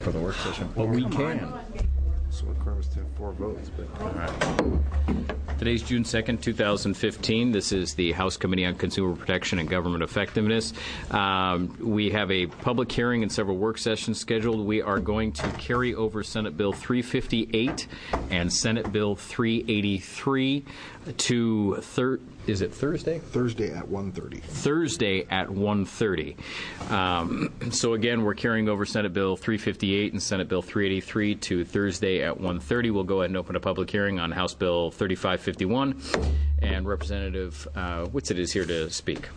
for the work session. But we can. So it requires to have 4 votes. But All right. Today's June 2nd, 2015. This is the House Committee on Consumer Protection and Government Effectiveness. We have a public hearing and several work sessions scheduled. We are going to carry over Senate Bill 358 and Senate Bill 383 to is it Thursday? Thursday at 1:30. Thursday at 1:30. So again, we're carrying over Senate Bill 358 and Senate Bill 383 to Thursday at 1:30. We'll go ahead and open a public hearing on House Bill 3551, and Representative Whitsitt is here to speak.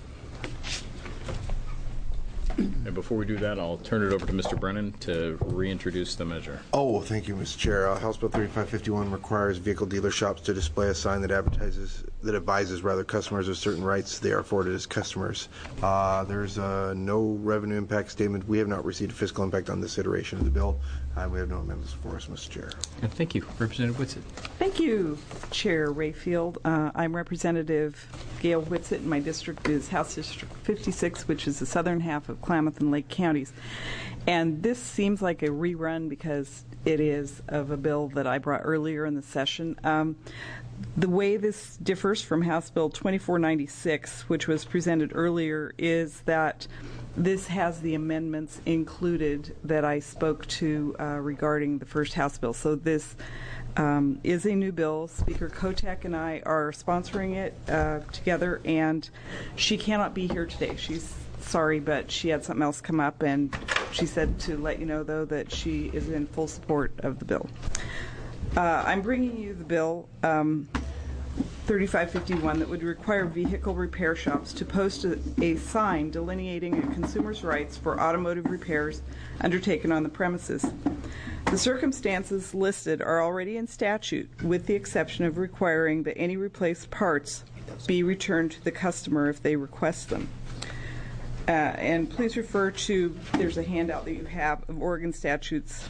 And before we do that, I'll turn it over to Mr. Brennan to reintroduce the measure. Oh, thank you, Mr. Chair. House Bill 3551 requires vehicle dealer shops to display a sign that advises customers of certain rights they are afforded as customers. There's no revenue impact statement. We have not received a fiscal impact on this iteration of the bill. We have no amendments for us, Mr. Chair. And thank you, Representative Whitsitt. Thank you, Chair Rayfield. I'm Representative Gail Whitsitt, and my district is House District 56, which is the southern half of Klamath and Lake counties. And this seems like a rerun because it is of a bill that I brought earlier in the session. The way this differs from House Bill 2496, which was presented earlier, is that this has the amendments included that I spoke to regarding the first House bill. So this is a new bill. Speaker Kotek and I are sponsoring it together, and she cannot be here today. She's sorry, but she had something else come up, and she said to let you know, though, that she is in full support of the bill. I'm bringing you the bill 3551 that would require vehicle repair shops to post a sign delineating a consumer's rights for automotive repairs undertaken on the premises. The circumstances listed are already in statute, with the exception of requiring that any replaced parts be returned to the customer if they request them. And please refer to, there's a handout that you have of Oregon statutes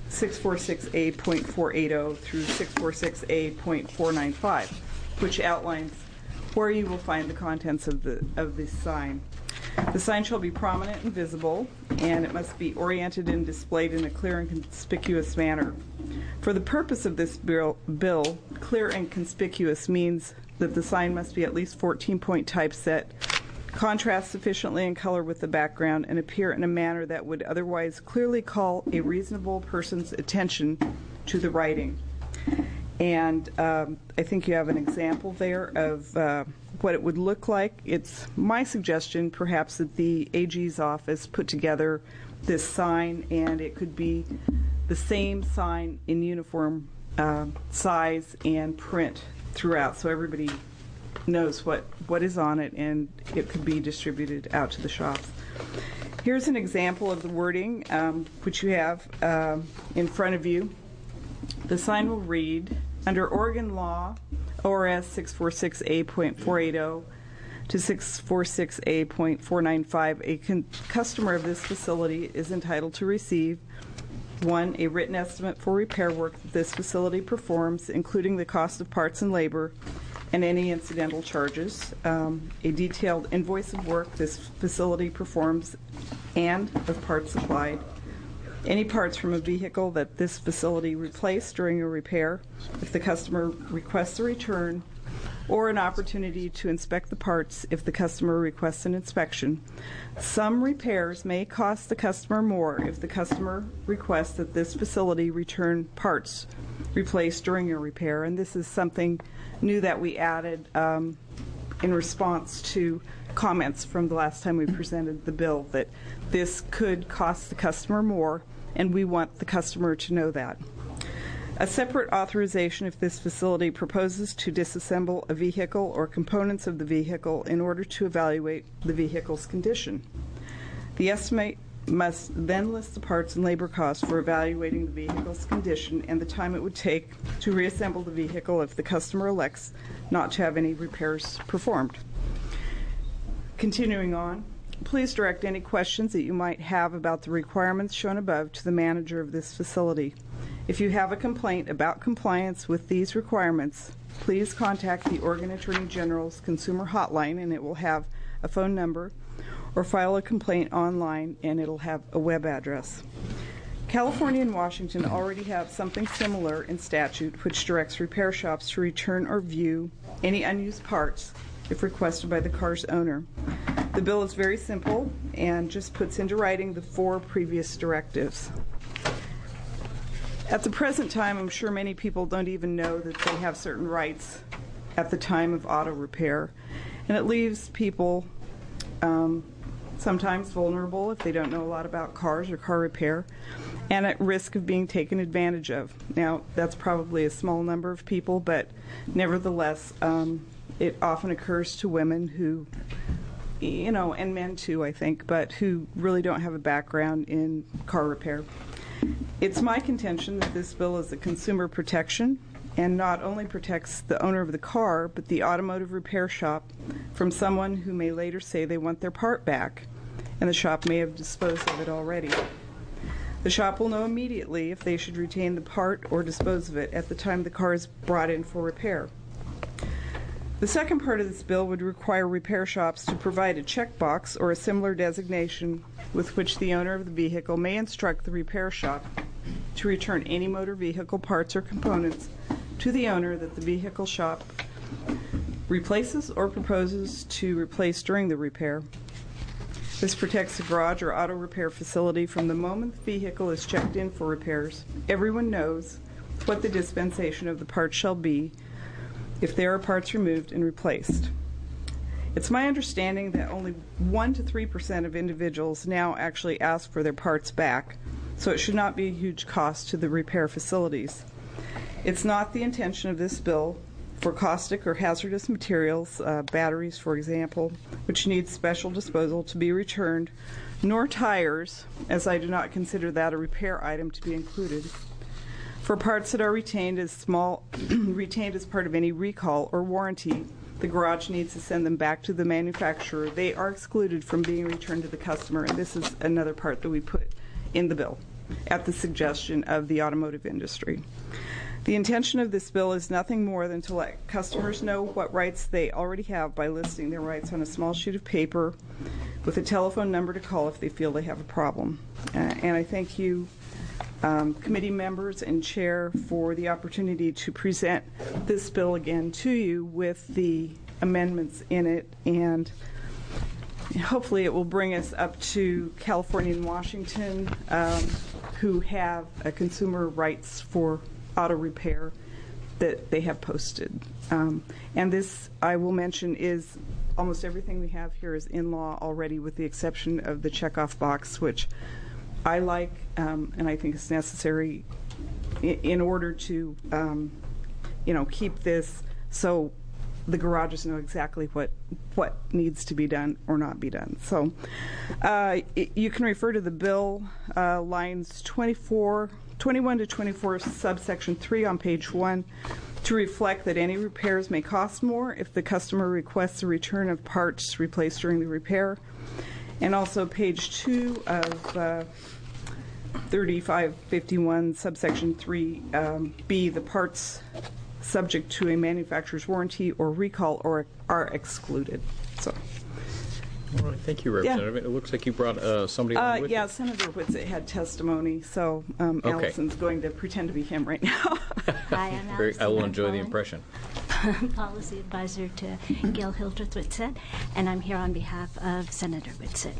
646A.480 through 646A.495, which outlines where you will find the contents of this sign. The sign shall be prominent and visible, and it must be oriented and displayed in a clear and conspicuous manner. For the purpose of this bill, clear and conspicuous means that the sign must be at least 14-point typeset, contrast sufficiently in color with the background, and appear in a manner that would otherwise clearly call a reasonable person's attention to the writing. And I think you have an example there of what it would look like. It's my suggestion, perhaps, that the AG's office put together this sign, and it could be the same sign in uniform size and print throughout, so everybody knows what is on it, and it could be distributed out to the shops. Here's an example of the wording, which you have in front of you. The sign will read, under Oregon law, ORS 646A.480 to 646A.495, a customer of this facility is entitled to receive 1, a written estimate for repair work that this facility performs, including the cost of parts and labor and any incidental charges, a detailed invoice of work this facility performs and of parts supplied, any parts from a vehicle that this facility replaced during a repair, if the customer requests a return, or an opportunity to inspect the parts if the customer requests an inspection. Some repairs may cost the customer more if the customer requests that this facility return parts replaced during a repair, and this is something new that we added in response to comments from the last time we presented the bill, that this could cost the customer more, and we want the customer to know that. A separate authorization if this facility proposes to disassemble a vehicle or components of the vehicle in order to evaluate the vehicle's condition. The estimate must then list the parts and labor costs for evaluating the vehicle's condition and the time it would take to reassemble the vehicle if the customer elects not to have any repairs performed. Continuing on, please direct any questions that you might have about the requirements shown above to the manager of this facility. If you have a complaint about compliance with these requirements, please contact the Oregon Attorney General's Consumer Hotline, and it will have a phone number, or file a complaint online, and it'll have a web address. California and Washington already have something similar in statute which directs repair shops to return or view any unused parts if requested by the car's owner. The bill is very simple and just puts into writing the 4 previous directives. At the present time, I'm sure many people don't even know that they have certain rights at the time of auto repair, and it leaves people sometimes vulnerable if they don't know a lot about cars or car repair, and at risk of being taken advantage of. Now, that's probably a small number of people, but nevertheless, it often occurs to women who, and men too, I think, but who really don't have a background in car repair. It's my contention that this bill is a consumer protection and not only protects the owner of the car, but the automotive repair shop from someone who may later say they want their part back, and the shop may have disposed of it already. The shop will know immediately if they should retain the part or dispose of it at the time the car is brought in for repair. The second part of this bill would require repair shops to provide a checkbox or a similar designation with which the owner of the vehicle may instruct the repair shop to return any motor vehicle parts or components to the owner that the vehicle shop replaces or proposes to replace during the repair. This protects the garage or auto repair facility from the moment the vehicle is checked in for repairs. Everyone knows what the dispensation of the parts shall be if there are parts removed and replaced. It's my understanding that only 1 to 3% of individuals now actually ask for their parts back, so it should not be a huge cost to the repair facilities. It's not the intention of this bill for caustic or hazardous materials, batteries, for example, which need special disposal, to be returned, nor tires, as I do not consider that a repair item to be included. For parts that are retained as part of any recall or warranty, the garage needs to send them back to the manufacturer. They are excluded from being returned to the customer, and this is another part that we put in the bill at the suggestion of the automotive industry. The intention of this bill is nothing more than to let customers know what rights they already have by listing their rights on a small sheet of paper with a telephone number to call if they feel they have a problem. And I thank you, committee members and chair, for the opportunity to present this bill again to you with the amendments in it, and hopefully it will bring us up to California and Washington, who have a consumer rights for auto repair that they have posted. And this, I will mention, is almost everything we have here is in law already, with the exception of the checkoff box, which I like, and I think is necessary in order to, keep this so the garages know exactly what needs to be done or not be done. So you can refer to the bill, lines 21 to 24, subsection 3 on page 1, to reflect that any repairs may cost more if the customer requests a return of parts replaced during the repair. And also page 2 of 3551, subsection 3B, the parts subject to a manufacturer's warranty or recall are excluded. So. All right, thank you, Representative. Yeah. It looks like you brought somebody along with you. Senator Whitsitt had testimony, so okay. Allison's going to pretend to be him right now. Hi, I'm Allison. I will enjoy the impression. Policy advisor to Gail Hildreth Whitsitt, and I'm here on behalf of Senator Whitsitt.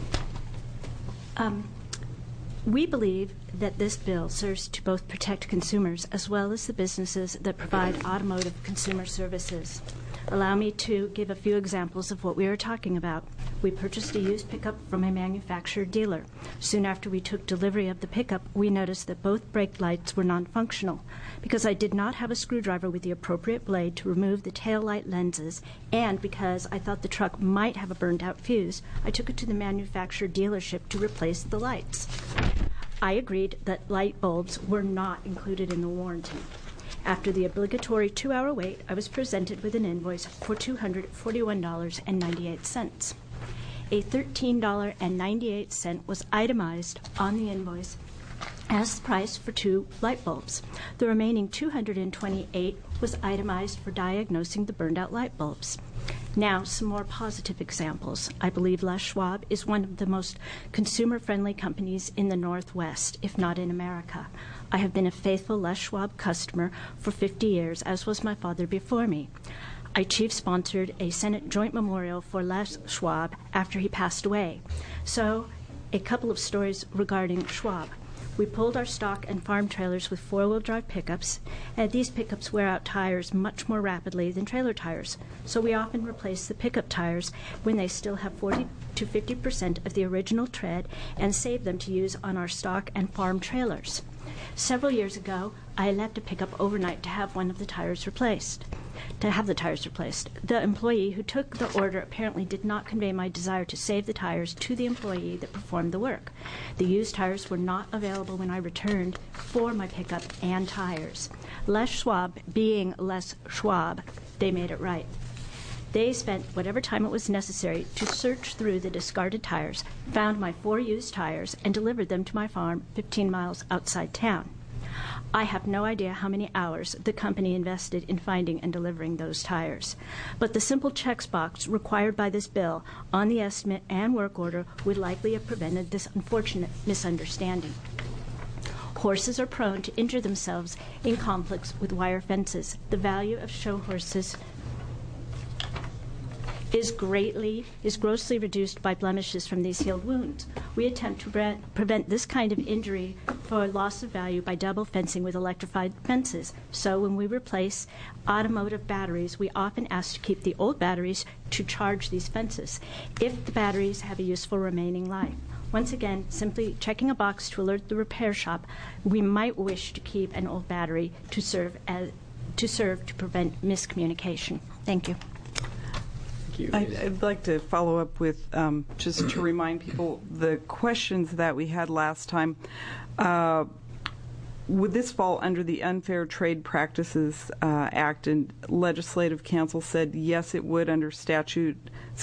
We believe that this bill serves to both protect consumers as well as the businesses that provide automotive consumer services. Allow me to give a few examples of what we are talking about. We purchased a used pickup from a manufacturer dealer. Soon after we took delivery of the pickup, we noticed that both brake lights were non-functional. Because I did not have a screwdriver with the appropriate blade to remove the tail light lenses, and because I thought the truck might have a burned-out fuse, I took it to the manufacturer dealership to replace the lights. I agreed that light bulbs were not included in the warranty. After the obligatory 2-hour wait, I was presented with an invoice for $241.98. A $13.98 was itemized on the invoice as the price for 2 light bulbs. The remaining $228 was itemized for diagnosing the burned-out light bulbs. Now, some more positive examples. I believe Les Schwab is one of the most consumer-friendly companies in the Northwest, if not in America. I have been a faithful Les Schwab customer for 50 years, as was my father before me. I chief-sponsored a Senate joint memorial for Les Schwab after he passed away. So, a couple of stories regarding Schwab. We pulled our stock and farm trailers with four-wheel drive pickups, and these pickups wear out tires much more rapidly than trailer tires. So we often replace the pickup tires when they still have 40 to 50% of the original tread and save them to use on our stock and farm trailers. Several years ago, I left a pickup overnight to have the tires replaced. The employee who took the order apparently did not convey my desire to save the tires to the employee that performed the work. The used tires were not available when I returned for my pickup and tires. Les Schwab, being Les Schwab, they made it right. They spent whatever time it was necessary to search through the discarded tires, found my 4 used tires, and delivered them to my farm 15 miles outside town. I have no idea how many hours the company invested in finding and delivering those tires. But the simple checks box required by this bill on the estimate and work order would likely have prevented this unfortunate misunderstanding. Horses are prone to injure themselves in conflicts with wire fences. The value of show horses is grossly reduced by blemishes from these healed wounds. We attempt to prevent this kind of injury for loss of value by double fencing with electrified fences. So when we replace automotive batteries, we often ask to keep the old batteries to charge these fences if the batteries have a useful remaining life. Once again, simply checking a box to alert the repair shop, we might wish to keep an old battery to serve to prevent miscommunication. Thank you. I'd like to follow up with, just to remind people, the questions that we had last time. Would this fall under the Unfair Trade Practices Act? And Legislative Council said yes, it would under Statute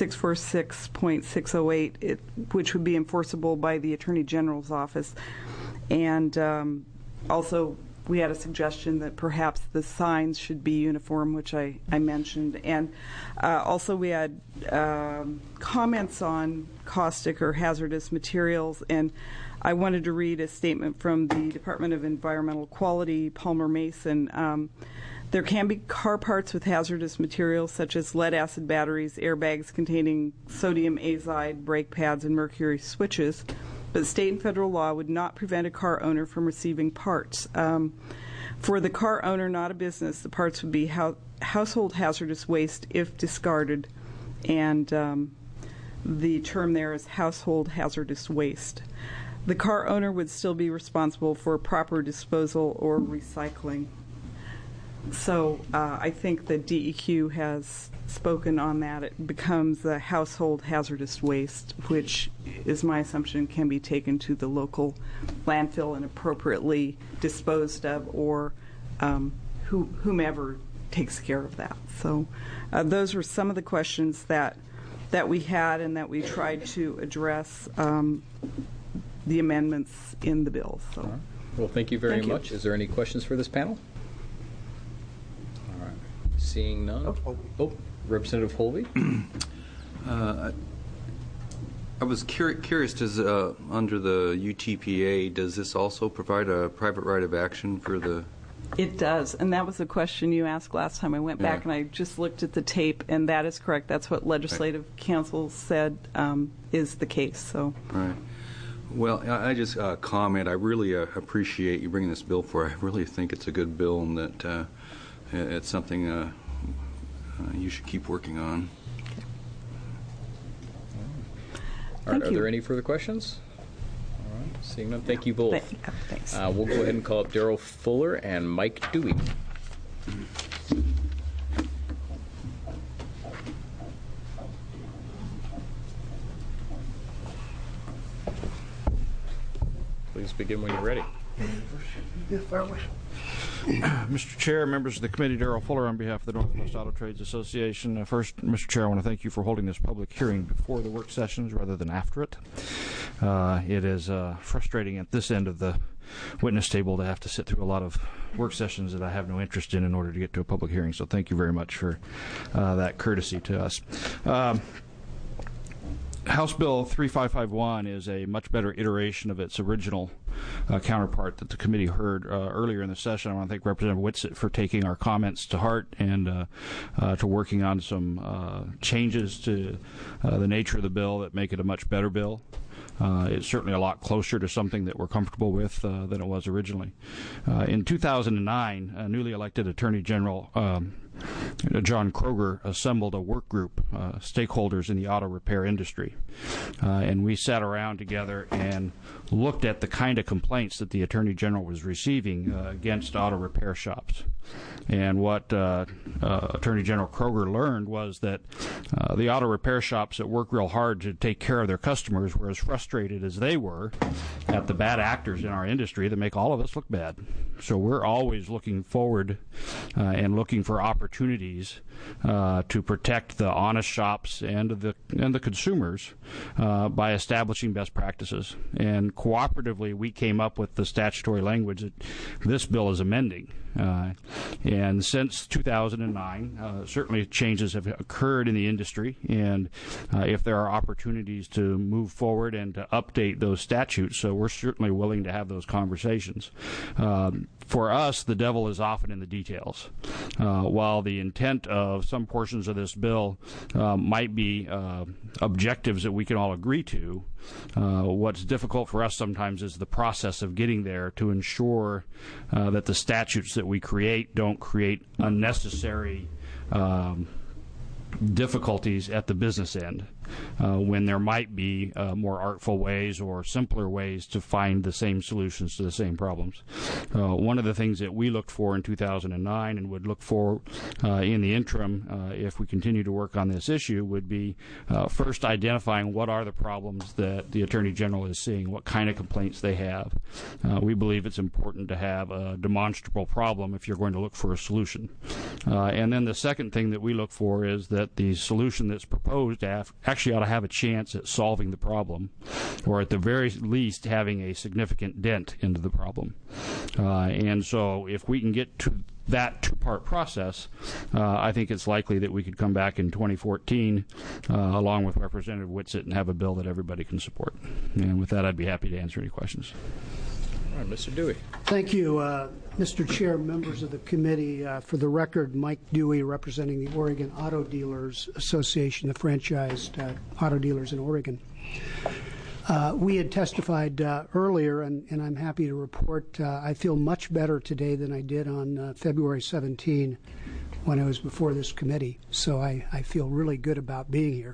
646.608, which would be enforceable by the Attorney General's office. And also, we had a suggestion that perhaps the signs should be uniform, which I mentioned. And also we had comments on caustic or hazardous materials. And I wanted to read a statement from the Department of Environmental Quality, Palmer Mason. There can be car parts with hazardous materials such as lead-acid batteries, airbags containing sodium azide, brake pads, and mercury switches. But state and federal law would not prevent a car owner from receiving parts. For the car owner, not a business, the parts would be household hazardous waste if discarded. And the term there is household hazardous waste. The car owner would still be responsible for proper disposal or recycling. So I think the DEQ has spoken on that. It becomes the household hazardous waste, which is my assumption can be taken to the local landfill and appropriately disposed of, or whomever takes care of that. So those were some of the questions that we had and that we tried to address the amendments in the bill. So, right. Well, thank you very much. Is there any questions for this panel? All right. Seeing none. Oh. Representative Holvey. I was curious, does under the UTPA, does this also provide a private right of action for the... It does, and that was a question you asked last time. I went back and I just looked at the tape, and that is correct. That's what Legislative Council said is the case. So. Right. Well, I just comment. I really appreciate you bringing this bill forward. I really think it's a good bill, and that it's something you should keep working on. All right, are there any further questions? All right, seeing none, thank you both. Thanks. We'll go ahead and call up Darrell Fuller and Mike Dewey. Please begin when you're ready. Yeah, fire away. Mr. Chair, members of the committee, Darrell Fuller on behalf of the Northwest Auto Trades Association. First, Mr. Chair, I want to thank you for holding this public hearing before the work sessions rather than after it. It is frustrating at this end of the witness table to have to sit through a lot of work sessions that I have no interest in order to get to a public hearing. So thank you very much for that courtesy to us. House Bill 3551 is a much better iteration of its original counterpart that the committee heard earlier in the session. I want to thank Representative Whitsitt for taking our comments to heart and to working on some changes to the nature of the bill that make it a much better bill. It's certainly a lot closer to something that we're comfortable with than it was originally. In 2009, newly elected Attorney General John Kroger assembled a work group, stakeholders in the auto repair industry, and we sat around together and looked at the kind of complaints that the Attorney General was receiving against auto repair shops. And what Attorney General Kroger learned was that the auto repair shops that work real hard to take care of their customers were as frustrated as they were at the bad actors in our industry that make all of us look bad. So we're always looking forward and looking for opportunities to protect the honest shops and the consumers by establishing best practices. And cooperatively, we came up with the statutory language that this bill is amending. And since 2009, certainly changes have occurred in the industry, and if there are opportunities to move forward and to update those statutes, so we're certainly willing to have those conversations. For us, the devil is often in the details. While the intent of some portions of this bill might be objectives that we can all agree to, what's difficult for us sometimes is the process of getting there to ensure that the statutes that we create don't create unnecessary difficulties at the business end when there might be more artful ways or simpler ways to find the same solutions to the same problems. One of the things that we looked for in 2009 and would look for in the interim if we continue to work on this issue would be first identifying what are the problems that the Attorney General is seeing, what kind of complaints they have. We believe it's important to have a demonstrable problem if you're going to look for a solution. And then the second thing that we look for is that the solution that's proposed actually ought to have a chance at solving the problem, or at the very least having a significant dent into the problem. And so if we can get to that two-part process, I think it's likely that we could come back in 2014 along with Representative Whitsitt and have a bill that everybody can support. And with that, I'd be happy to answer any questions. All right, Mr. Dewey. Thank you, Mr. Chair, members of the committee. For the record, Mike Dewey, representing the Oregon Auto Dealers Association, the franchised auto dealers in Oregon. We had testified earlier, and I'm happy to report I feel much better today than I did on February 17 when I was before this committee. So I feel really good about being here.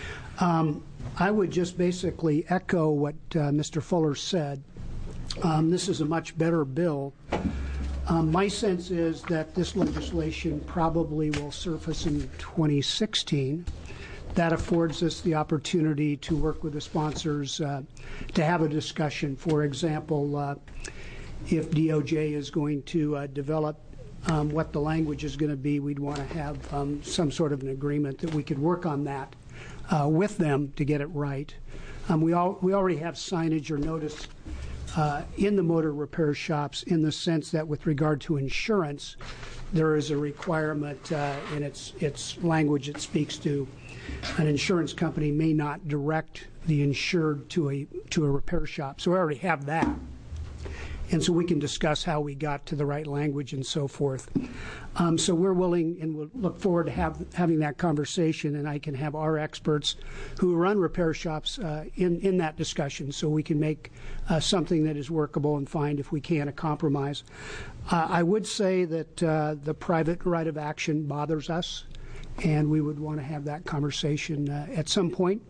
I would just basically echo what Mr. Fuller said. This is a much better bill. My sense is that this legislation probably will surface in 2016. That affords us the opportunity to work with the sponsors to have a discussion. For example, if DOJ is going to develop what the language is going to be, we'd want to have some sort of an agreement that we could work on that with them to get it right. We already have signage or notice in the motor repair shops in the sense that with regard to insurance, there is a requirement in its language it speaks to. An insurance company may not direct the insured to a repair shop. So we already have that. And so we can discuss how we got to the right language and so forth. So we're willing and we'll look forward to having that conversation, and I can have our experts who run repair shops in that discussion so we can make something that is workable and find, if we can, a compromise. I would say that the private right of action bothers us, and we would want to have that conversation at some point.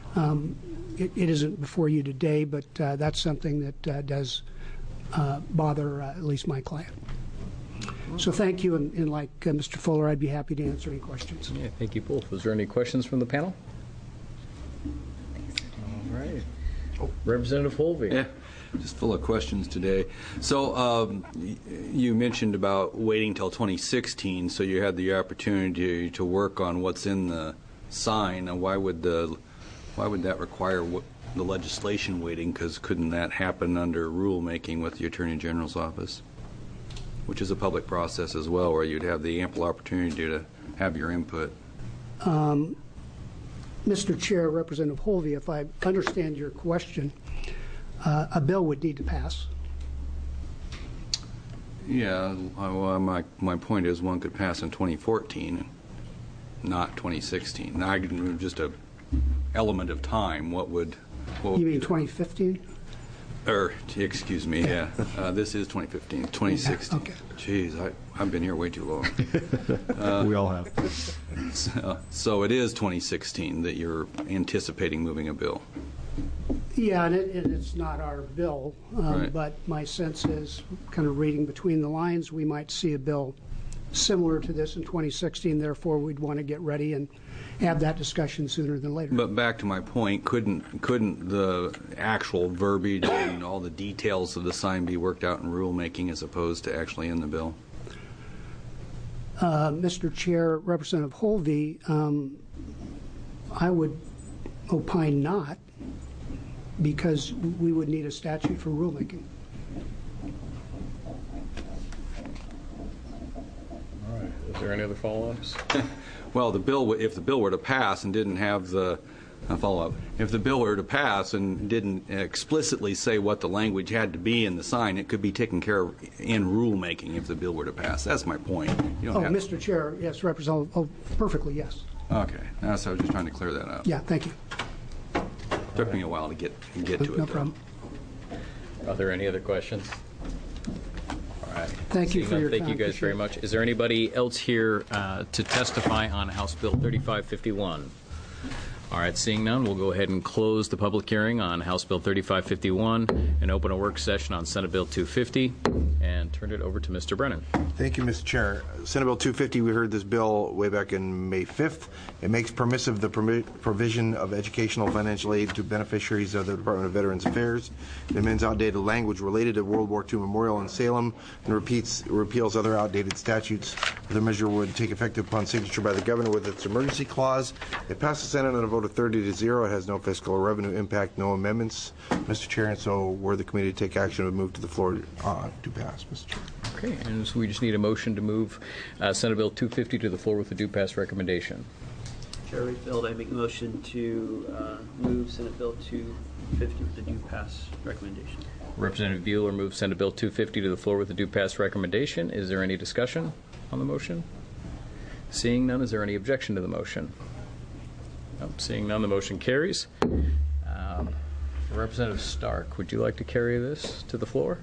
It isn't before you today, but that's something that does bother at least my client. So thank you, and like Mr. Fuller, I'd be happy to answer any questions. Yeah, thank you both. Was there any questions from the panel? All right. Representative Holvey. Yeah, just full of questions today. So you mentioned about waiting till 2016, so you had the opportunity to work on what's in the sign. Now, why would that require the legislation waiting? Because couldn't that happen under rulemaking with the Attorney General's office, which is a public process as well, where you'd have the ample opportunity to have your input? Mr. Chair, Representative Holvey, if I understand your question, a bill would need to pass. Yeah, well, my point is one could pass in 2014, not 2016. Now, just a element of time. What would You mean 2015? Excuse me, yeah. This is 2015, 2016. Okay. Jeez, I've been here way too long. We all have. So it is 2016 that you're anticipating moving a bill. Yeah, and it's not our bill, Right. but my sense is, kind of reading between the lines, we might see a bill similar to this in 2016. Therefore, we'd want to get ready and have that discussion sooner than later. But back to my point, couldn't the actual verbiage and all the details of the sign be worked out in rulemaking as opposed to actually in the bill? Mr. Chair, Representative Holvey, I would opine not, because we would need a statute for rulemaking. All right. Is there any other follow-ups? Well, if the bill were to pass and didn't have the follow-up, if the bill were to pass and didn't explicitly say what the language had to be in the sign, it could be taken care of in rulemaking if the bill were to pass. That's my point. Mr. Chair, yes, Representative, perfectly, yes. Okay, so I was just trying to clear that up. Yeah, thank you. Took me a while to get to it. No problem. Are there any other questions? All right. Thank you Seeing for none, your thank time. you guys very much. Is there anybody else here to testify on House Bill 3551? All right, seeing none, we'll go ahead and close the public hearing on House Bill 3551 and open a work session on Senate Bill 250 and turn it over to Mr. Brennan. Thank you, Mr. Chair. Senate Bill 250, we heard this bill way back in May 5th. It makes permissive the provision of educational financial aid to beneficiaries of the Department of Veterans Affairs. It amends outdated language related to World War II Memorial in Salem and repeals other outdated statutes. The measure would take effect upon signature by the governor with its emergency clause. It passed the Senate on a vote of 30-0. It has no fiscal or revenue impact, no amendments, Mr. Chair, and so were the committee to take action, would move to the floor to pass, Mr. Chair. Okay, and so we just need a motion to move Senate Bill 250 to the floor with a due pass recommendation. Chair Rayfield, I make a motion to move Senate Bill 250 with the due pass recommendation. Representative Bueller moves Senate Bill 250 to the floor with a due pass recommendation. Is there any discussion on the motion? Seeing none, is there any objection to the motion? Nope. Seeing none, the motion carries. Representative Stark, would you like to carry this to the floor?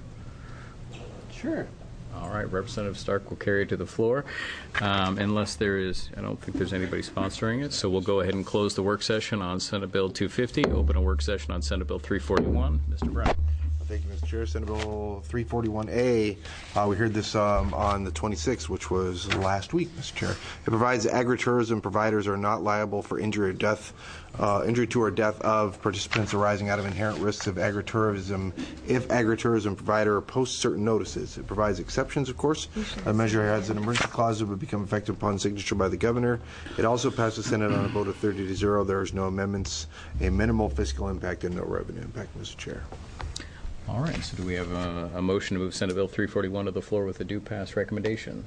Sure. All right, Representative Stark will carry it to the floor. Unless there is, I don't think there's anybody sponsoring it, so we'll go ahead and close the work session on Senate Bill 250, open a work session on Senate Bill 341. Mr. Brown. Thank you, Mr. Chair. Senate Bill 341A, we heard this on the 26th, which was last week, Mr. Chair. It provides that agritourism providers are not liable for injury to or death of participants arising out of inherent risks of agritourism if agritourism provider posts certain notices. It provides exceptions, of course. The measure has an emergency clause that would become effective upon signature by the governor. It also passed the Senate on a vote of 30-0. There is no amendments, a minimal fiscal impact, and no revenue impact, Mr. Chair. All right, so do we have a motion to move Senate Bill 341 to the floor with a due pass recommendation?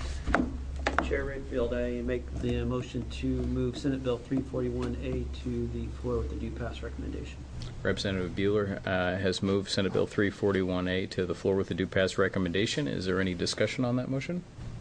Chair Rayfield, I make the motion to move Senate Bill 341A to the floor with the due pass recommendation. Representative Bueller has moved Senate Bill 341A to the floor with a due pass recommendation. Is there any discussion on that motion?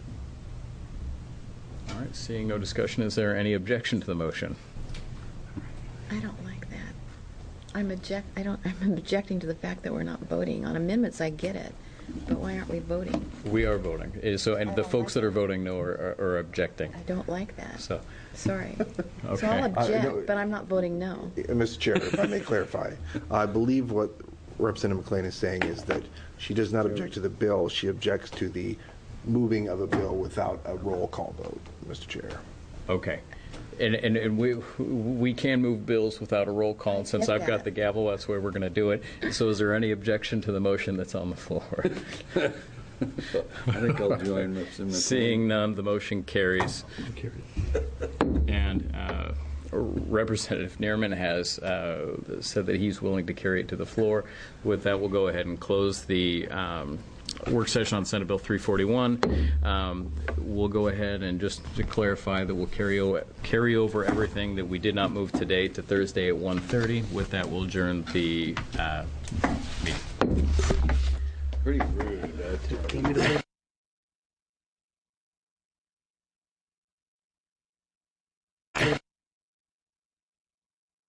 All right, seeing no discussion, is there any objection to the motion? I don't like that. I'm objecting to the fact that we're not voting on amendments. I get it, but why aren't we voting? We are voting. So, and the folks that are voting no are objecting. I don't like that. So, sorry. okay. So I'll object, no, but I'm not voting no. Mr. Chair, if I may clarify, I believe what Representative McLean is saying is that she does not object to the bill. She objects to the moving of a bill without a roll call vote, Mr. Chair. Okay. And we can move bills without a roll call, and since I've got the gavel, that's where we're going to do it. So is there any objection to the motion that's on the floor? I think I'll join with Seeing none, the motion carries. And Representative Neerman has said that he's willing to carry it to the floor. With that, we'll go ahead and close the work session on Senate Bill 341. We'll go ahead and just to clarify that we'll carry over everything that we did not move today to Thursday at 1:30. With that, we'll adjourn the meeting. Pretty rude.